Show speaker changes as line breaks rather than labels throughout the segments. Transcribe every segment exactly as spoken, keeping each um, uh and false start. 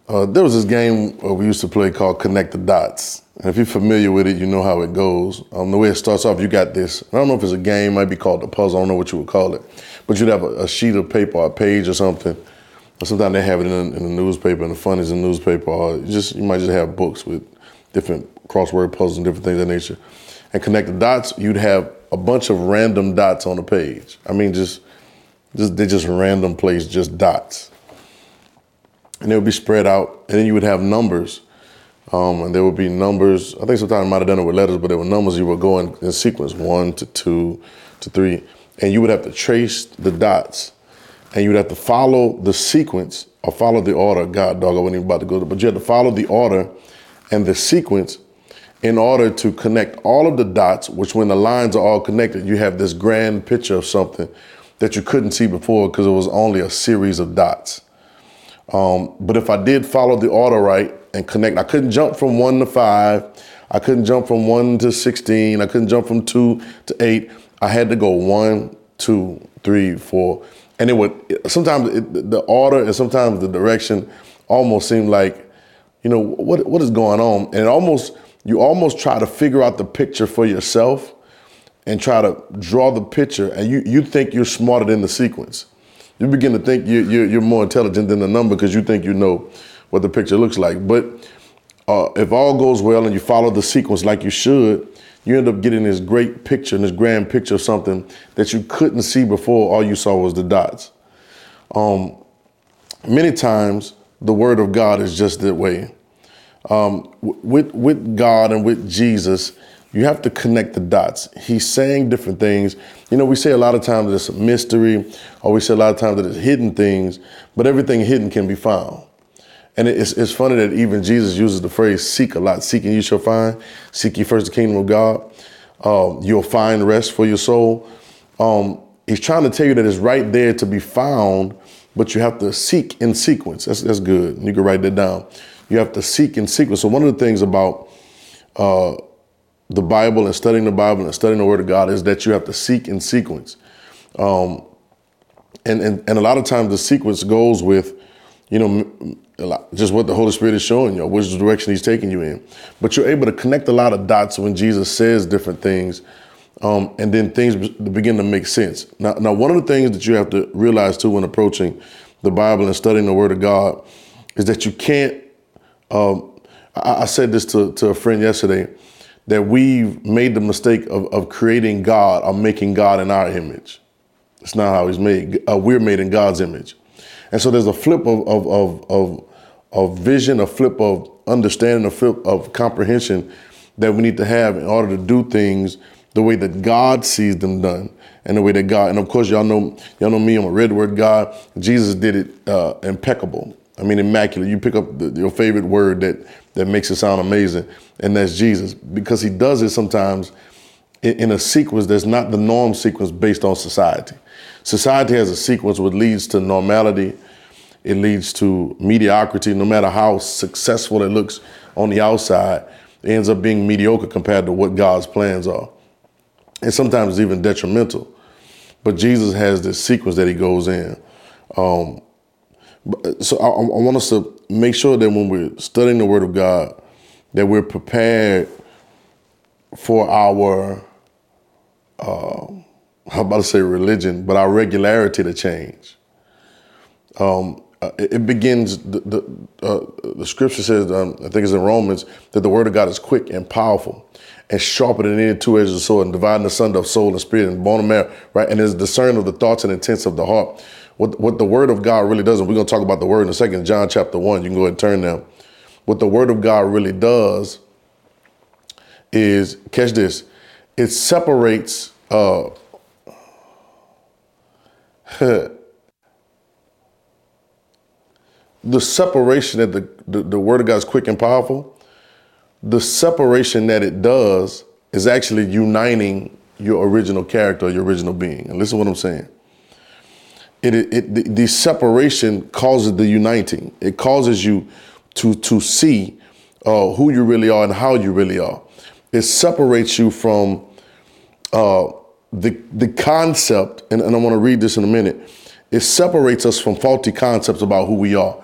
Uh, there was this game uh, we used to play called Connect the Dots. And if you're familiar with it, you know how it goes. Um, the way it starts off, you got this. I don't know if it's a game, might be called a puzzle. I don't know what you would call it. But you'd have a, a sheet of paper or a page or something. Or sometimes they have it in, in the newspaper, and the fun is in the newspaper. Or you just you might just have books with different crossword puzzles and different things of that nature. And Connect the Dots, you'd have a bunch of random dots on the page. I mean, just, just they're just random place, just dots. And they would be spread out, and then you would have numbers. Um, and there would be numbers, I think sometimes I might have done it with letters, but there were numbers you would go in, in sequence, one to two to three. And you would have to trace the dots, and you would have to follow the sequence or follow the order. God, dog, I wasn't even about to go there, but you had to follow the order and the sequence in order to connect all of the dots, which when the lines are all connected, you have this grand picture of something that you couldn't see before because it was only a series of dots. Um, but if I did follow the order right and connect, I couldn't jump from one to five. I couldn't jump from one to sixteen. I couldn't jump from two to eight. I had to go one, two, three, four. And it would, sometimes it, the order and sometimes the direction almost seemed like, you know, what what is going on? And it almost, you almost try to figure out the picture for yourself and try to draw the picture. And you, you think you're smarter than the sequence. You begin to think you're, you're, you're more intelligent than the number because you think you know what the picture looks like. But uh, if all goes well and you follow the sequence like you should, you end up getting this great picture and this grand picture of something that you couldn't see before. All you saw was the dots. Um, many times, the word of God is just that way. Um, with, with God and with Jesus, you have to connect the dots. He's saying different things. You know, we say a lot of times that it's a mystery, or we say a lot of times that it's hidden things, but everything hidden can be found. And it's, it's funny that even Jesus uses the phrase seek a lot. Seek and you shall find. Seek ye first the kingdom of God. Um, you'll find rest for your soul. Um, he's trying to tell you that it's right there to be found, but you have to seek in sequence. That's, that's good. You can write that down. You have to seek in sequence. So one of the things about uh, the Bible and studying the Bible and studying the Word of God is that you have to seek in sequence. Um, and, and, and a lot of times the sequence goes with, you know, just what the Holy Spirit is showing you, which direction he's taking you in. But you're able to connect a lot of dots when Jesus says different things, um, and then things begin to make sense. Now, now, one of the things that you have to realize too when approaching the Bible and studying the Word of God is that you can't, um, I, I said this to, to a friend yesterday, that we've made the mistake of, of creating God or making God in our image. It's not how he's made. Uh, we're made in God's image. And so there's a flip of, of, of, of, of vision, a flip of understanding, a flip of comprehension that we need to have in order to do things the way that God sees them done and the way that God, and of course, y'all know, y'all know me, I'm a red word God. Jesus did it uh, impeccable. I mean, immaculate. You pick up the, your favorite word that, that makes it sound amazing, and that's Jesus, because he does it sometimes in, in a sequence that's not the norm sequence based on society. Society has a sequence which leads to normality. It leads to mediocrity. No matter how successful it looks on the outside, it ends up being mediocre compared to what God's plans are. And sometimes it's even detrimental. But Jesus has this sequence that he goes in. Um, so I, I want us to make sure that when we're studying the Word of God, that we're prepared for our, uh, I'm about to say religion, but our regularity to change. Um, it, it begins, the, the, uh, the scripture says, um, I think it's in Romans, that the Word of God is quick and powerful and sharper than any two-edged sword and dividing asunder of soul and spirit and bone and marrow, right? And is discerning of the thoughts and intents of the heart. What, what the Word of God really does, and we're going to talk about the Word in a second, John chapter one, you can go ahead and turn there. What the Word of God really does is, catch this, it separates uh, the separation that the, the, the Word of God is quick and powerful. The separation that it does is actually uniting your original character, your original being. And listen to what I'm saying. It, it, it the, the separation causes the uniting. It causes you to, to see uh, who you really are and how you really are. It separates you from uh, the, the concept, and, and I want to read this in a minute. It separates us from faulty concepts about who we are.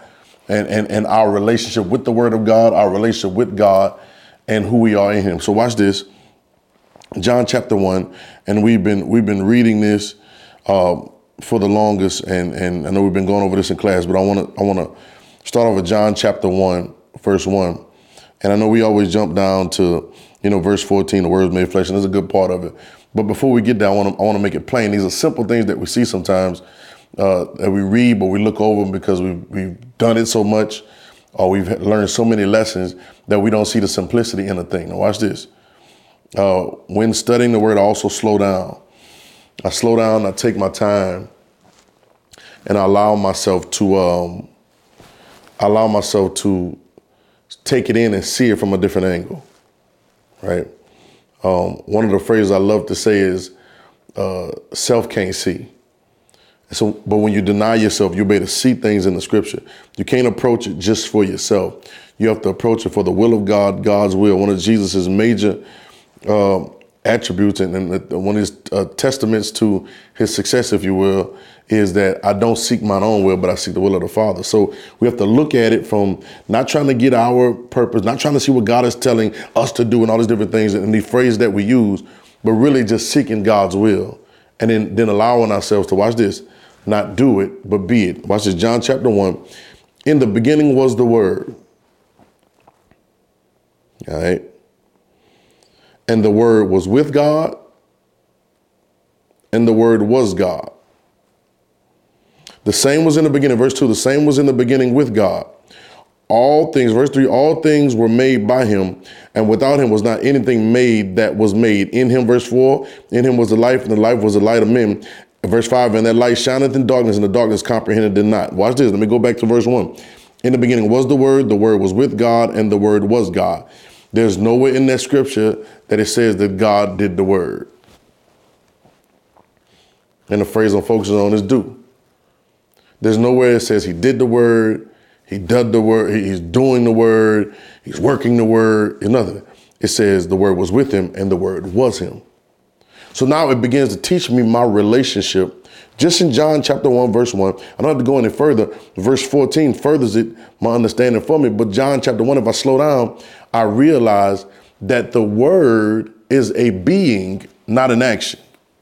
and, and, and our relationship with the word of God, our relationship with God, and who we are in him. So watch this, John chapter one, and we've been we've been reading this uh, for the longest, and, and I know we've been going over this in class, but I want to I want to start off with John chapter one, verse one, and I know we always jump down to, you know, verse fourteen, the word was made flesh, and that's a good part of it. But before we get there, I want to I want to make it plain. These are simple things that we see sometimes uh, that we read, but we look over them because we've we've done it so much, or we've learned so many lessons that we don't see the simplicity in a thing. Now watch this. Uh, when studying the word, I also slow down. I slow down, I take my time, and I allow myself to um, I allow myself to take it in and see it from a different angle, right? Um, one of the phrases I love to say is, uh, self can't see. So, but when you deny yourself, you'll be able to see things in the scripture. You can't approach it just for yourself. You have to approach it for the will of God, God's will. One of Jesus's major uh, attributes and, and one of his uh, testaments to his success, if you will, is that I don't seek mine own will, but I seek the will of the Father. So we have to look at it from not trying to get our purpose, not trying to see what God is telling us to do and all these different things and the phrase that we use, but really just seeking God's will. And then, then allowing ourselves to, watch this, not do it, but be it. Watch this, John chapter one. In the beginning was the Word. All right. And the Word was with God, and the Word was God. The same was in the beginning, verse two, the same was in the beginning with God. All things, verse three, all things were made by him, and without him was not anything made that was made. In him, verse four, in him was the life, and the life was the light of men. Verse five, and that light shineth in darkness, and the darkness comprehended it not. Watch this, let me go back to verse one. In the beginning was the Word, the Word was with God, and the Word was God. There's nowhere in that scripture that it says that God did the Word. And the phrase I'm focusing on is do. There's nowhere it says he did the Word, he does the Word, he's doing the Word, he's working the Word, it's nothing. It says the Word was with him and the Word was him. So now it begins to teach me my relationship. Just in John chapter one, verse one, I don't have to go any further. Verse fourteen furthers it, my understanding for me. But John chapter one, if I slow down, I realize that the Word is a being, not an action.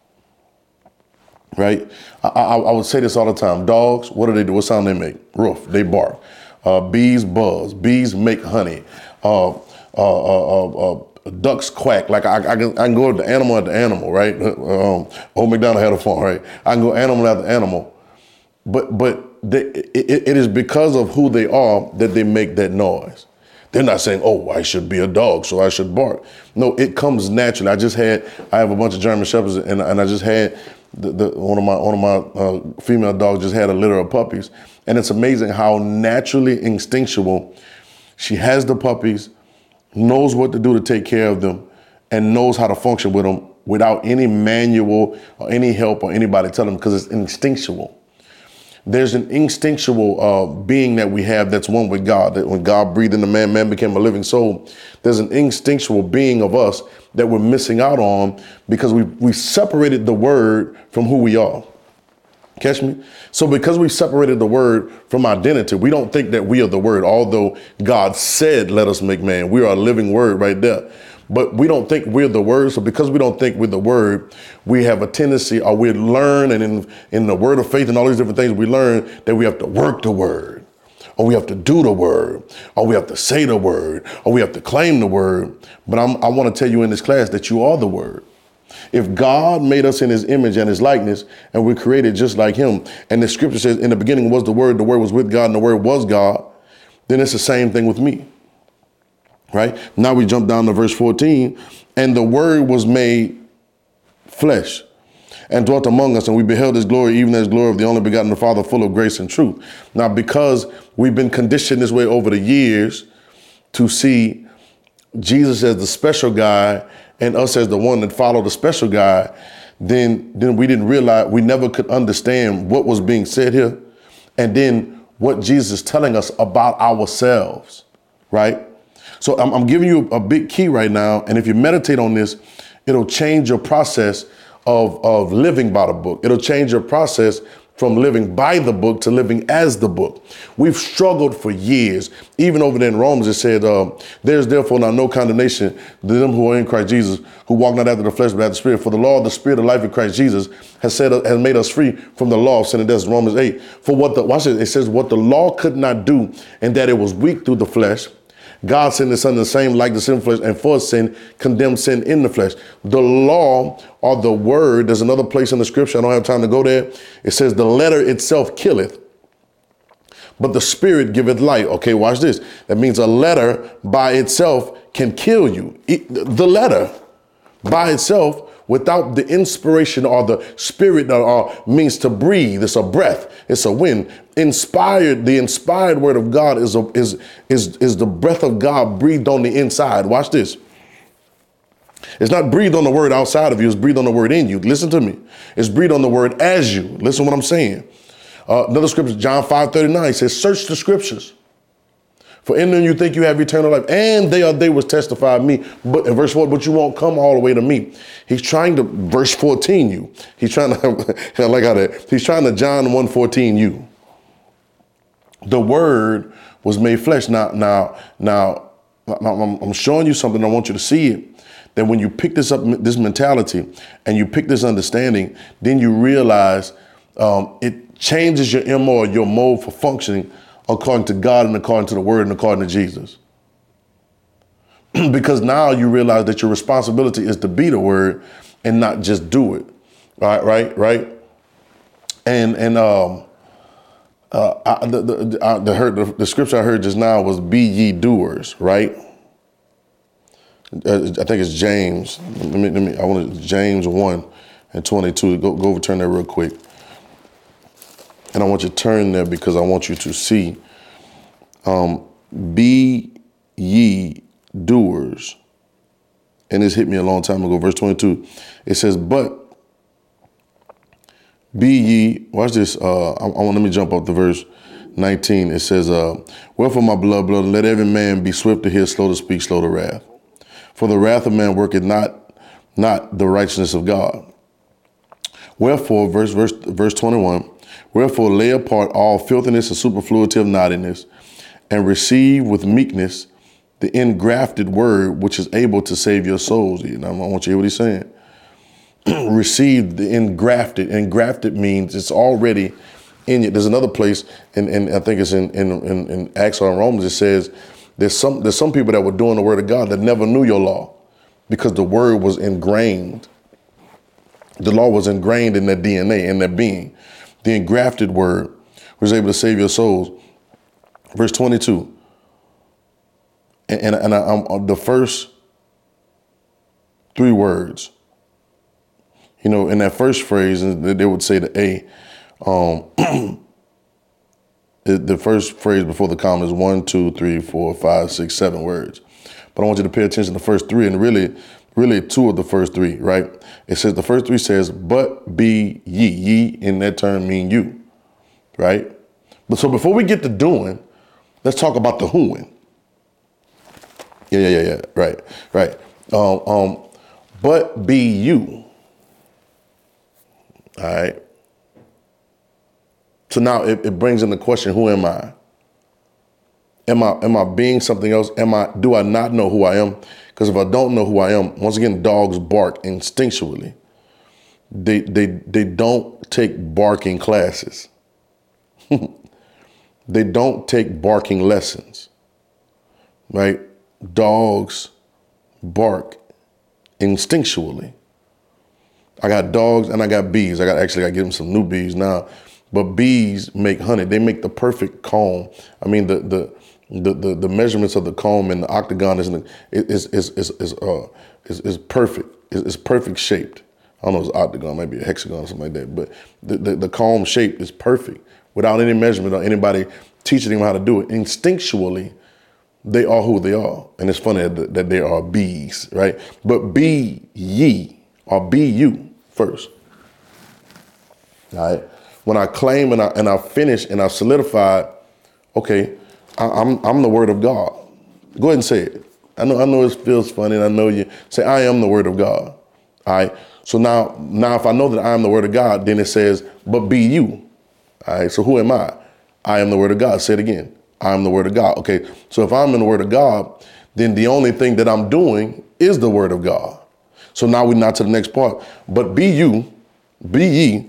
Right? I, I, I would say this all the time. Dogs, what do they do? What sound they make? Roof, they bark. Uh, bees buzz. Bees make honey. Uh, uh, uh, uh, uh, ducks quack. Like I, I, can, I can go to the animal at the animal, right? Um, Old MacDonald had a farm, right? I can go animal at the animal. But but they, it, it is because of who they are that they make that noise. They're not saying, oh, I should be a dog, so I should bark. No, it comes naturally. I just had, I have a bunch of German Shepherds, and, and I just had the, the, one of my one of my uh, female dogs just had a litter of puppies. And it's amazing how naturally instinctual she has the puppies, knows what to do to take care of them, and knows how to function with them without any manual or any help or anybody telling them, because it's instinctual. There's an instinctual uh, being that we have that's one with God, that when God breathed into man, man became a living soul. There's an instinctual being of us that we're missing out on because we we separated the Word from who we are. Catch me? So because we separated the Word from identity, we don't think that we are the Word, although God said, let us make man. We are a living Word right there. But we don't think we're the Word. So because we don't think we're the Word, we have a tendency, or we learn, and in, in the word of faith and all these different things, we learn that we have to work the Word, or we have to do the Word, or we have to say the Word, or we have to claim the Word. But I'm, I want to tell you in this class that you are the Word. If God made us in his image and his likeness, and we're created just like him, and the scripture says in the beginning was the Word, the Word was with God, and the Word was God, then it's the same thing with me. Right? Now we jump down to verse fourteen, and the Word was made flesh and dwelt among us, and we beheld his glory, even as glory of the only begotten of the Father, full of grace and truth. Now, because we've been conditioned this way over the years to see Jesus as the special guy and us as the one that followed the special guy, then, then we didn't realize, we never could understand what was being said here, and then what Jesus is telling us about ourselves, right? So I'm, I'm giving you a big key right now, and if you meditate on this, it'll change your process of, of living by the book. It'll change your process from living by the book to living as the book. We've struggled for years. Even over there in Romans, it said, uh, there's therefore now no condemnation to them who are in Christ Jesus, who walk not after the flesh, but after the spirit. For the law of the spirit of life in Christ Jesus has said, has made us free from the law of sin and death. Romans eight. For what the, watch it, it says, what the law could not do, and that it was weak through the flesh, God sent his son the same like the sin flesh, and for sin condemned sin in the flesh. The law or the word, there's another place in the scripture, I don't have time to go there. It says the letter itself killeth, but the spirit giveth life. Okay, watch this. That means a letter by itself can kill you. It, the letter by itself, without the inspiration or the spirit or means to breathe. It's a breath. It's a wind. Inspired, the inspired word of God is, a, is, is, is the breath of God breathed on the inside. Watch this. It's not breathed on the word outside of you. It's breathed on the word in you. Listen to me. It's breathed on the word as you. Listen to what I'm saying. Uh, another scripture, John five thirty-nine says, search the scriptures, for in them you think you have eternal life, and they are they which testify of me. But in verse four, but you won't come all the way to me. He's trying to verse fourteen you. He's trying to I like how that he's trying to John one fourteen you. The word was made flesh. Now, now, now, I'm, I'm showing you something. I want you to see it. That when you pick this up, this mentality, and you pick this understanding, then you realize um, it changes your M O, your mode for functioning according to God and according to the word and according to Jesus. Because now you realize that your responsibility is to be the word and not just do it. Right, right, right. And and um, uh, I, the the, I, the, heard, the the scripture I heard just now was "Be ye doers." Right. Uh, I think it's James. Let me, let me. I want to James one and twenty-two. Go go overturn that real quick. And I want you to turn there because I want you to see, um, be ye doers. And this hit me a long time ago, verse twenty-two. It says, but be ye, watch this, uh, I, I want, let me jump up to verse nineteen. It says, uh, wherefore my beloved brother, let every man be swift to hear, slow to speak, slow to wrath. For the wrath of man worketh not, not the righteousness of God. Wherefore, verse, verse, verse twenty-one, wherefore lay apart all filthiness and superfluity of naughtiness, and receive with meekness the engrafted word, which is able to save your souls. And I want you to hear what he's saying. Receive the engrafted. Engrafted means it's already in you. There's another place, and I think it's in, in, in, in Acts or in Romans, it says there's some, there's some people that were doing the word of God that never knew your law because the word was ingrained. The law was ingrained in their D N A, in their being. The engrafted word was able to save your souls. Verse twenty-two. And, and, and I, I'm, the first three words, you know, in that first phrase, they would say the A. Um, the first phrase before the comma is one, two, three, four, five, six, seven words. But I want you to pay attention to the first three, and really, really two of the first three, right? It says, the first three says, but be ye. Ye in that term mean you, right? But so before we get to doing, let's talk about the whoing. Yeah, yeah, yeah, yeah, right, right. Um, um, but be you, all right? So now it, it brings in the question, who am I? Am I am I being something else? Am I, do I not know who I am? Because if I don't know who I am, once again, dogs bark instinctually. They they they don't take barking classes. They don't take barking lessons, right? Dogs bark instinctually. I got dogs and I got bees. I got actually I got to give them some new bees now. But bees make honey. They make the perfect comb. I mean, the the the the, the measurements of the comb and the octagon is is is is is uh is, is perfect. Is, is perfect shaped. I don't know if it's octagon, maybe a hexagon or something like that. But the, the the comb shape is perfect without any measurement or anybody teaching them how to do it. Instinctually, they are who they are, and it's funny that, that they are bees, right? But be ye or be you first. All right. When I claim and I and I finish and I solidify, okay, I, I'm I'm the word of God. Go ahead and say it. I know I know it feels funny, and I know you say I am the word of God. All right. So now now if I know that I am the word of God, then it says, but be you. All right, so who am I? I am the word of God. Say it again. I am the word of God. Okay, so if I'm in the word of God, then the only thing that I'm doing is the word of God. So now we're not to the next part. But be you, be ye,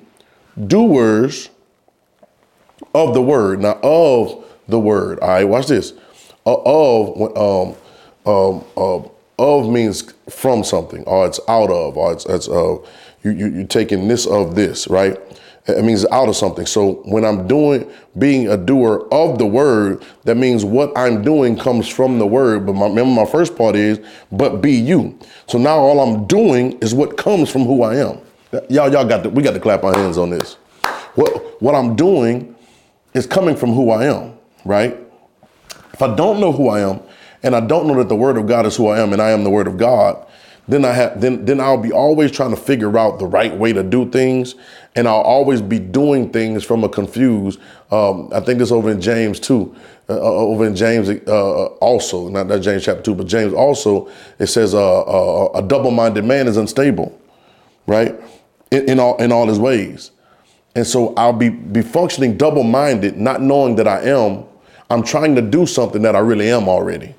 doers of the word. Now of the word. All right, watch this. Uh, of um um uh, of means from something, or it's out of, or it's it's uh you you you're taking this of this, right? It means out of something. So when I'm doing, being a doer of the word, that means what I'm doing comes from the word. But my, remember my first part is, but be you. So now all I'm doing is what comes from who I am. Y'all, y'all got to, we got to clap our hands on this. What, what I'm doing is coming from who I am, right? If I don't know who I am, and I don't know that the word of God is who I am, and I am the word of God, then I have then then I'll be always trying to figure out the right way to do things, and I'll always be doing things from a confused. Um, I think it's over in James two, uh, over in James uh, also, not that James chapter two, but James also. It says uh, uh, a double-minded man is unstable, right, in, in all in all his ways, and so I'll be be functioning double-minded, not knowing that I am. I'm trying to do something that I really am already.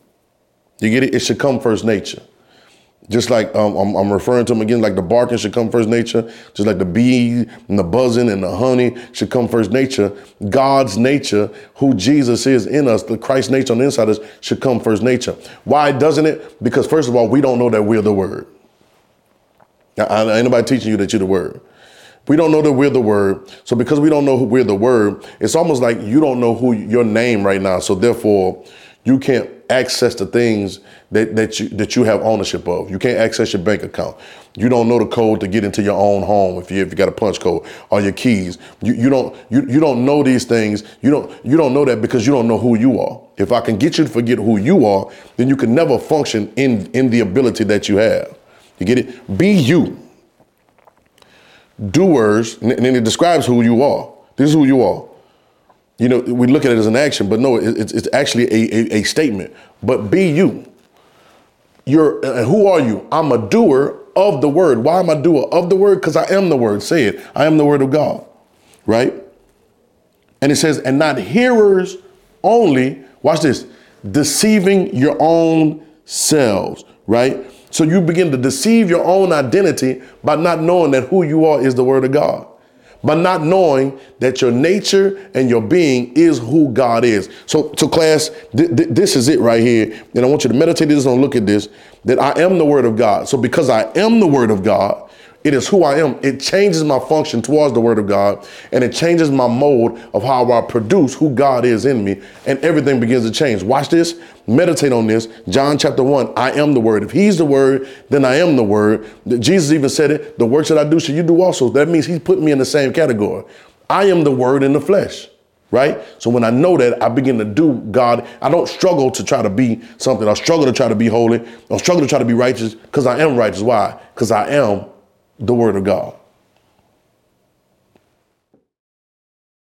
You get it? It should come first nature. Just like um, I'm, I'm referring to them again, like the barking should come first nature, just like the bee and the buzzing and the honey should come first nature. God's nature, who Jesus is in us, the Christ nature on the inside of us, should come first nature. Why doesn't it? Because first of all, we don't know that we're the word. Now, ain't nobody teaching you that you're the word. We don't know that we're the word. So because we don't know who we're the word, it's almost like you don't know who your name right now. So therefore, you can't access the things that, that you that you have ownership of. You can't access your bank account. You don't know the code to get into your own home if you if you got a punch code or your keys. You you don't you you don't know these things. You don't you don't know that because you don't know who you are. If I can get you to forget who you are, then you can never function in in the ability that you have. You get it? Be you. Doers, and then it describes who you are. This is who you are. You know, we look at it as an action, but no, it's, it's actually a, a, a statement. But be you. You're, uh, who are you? I'm a doer of the word. Why am I a doer of the word? Because I am the word. Say it. I am the word of God, right? And it says, and not hearers only, watch this, deceiving your own selves, right? So you begin to deceive your own identity by not knowing that who you are is the word of God. By not knowing that your nature and your being is who God is. So, so class, th- th- this is it right here. And I want you to meditate this and look at this, that I am the word of God. So because I am the word of God, it is who I am. It changes my function towards the word of God, and it changes my mode of how I produce who God is in me, and everything begins to change. Watch this, meditate on this. John chapter one, I am the word. If he's the word, then I am the word. Jesus even said it, the works that I do shall you do also. That means he's putting me in the same category. I am the word in the flesh, right? So when I know that, I begin to do God. I don't struggle to try to be something. I struggle to try to be holy. I struggle to try to be righteous because I am righteous. Why? Because I am the word of God.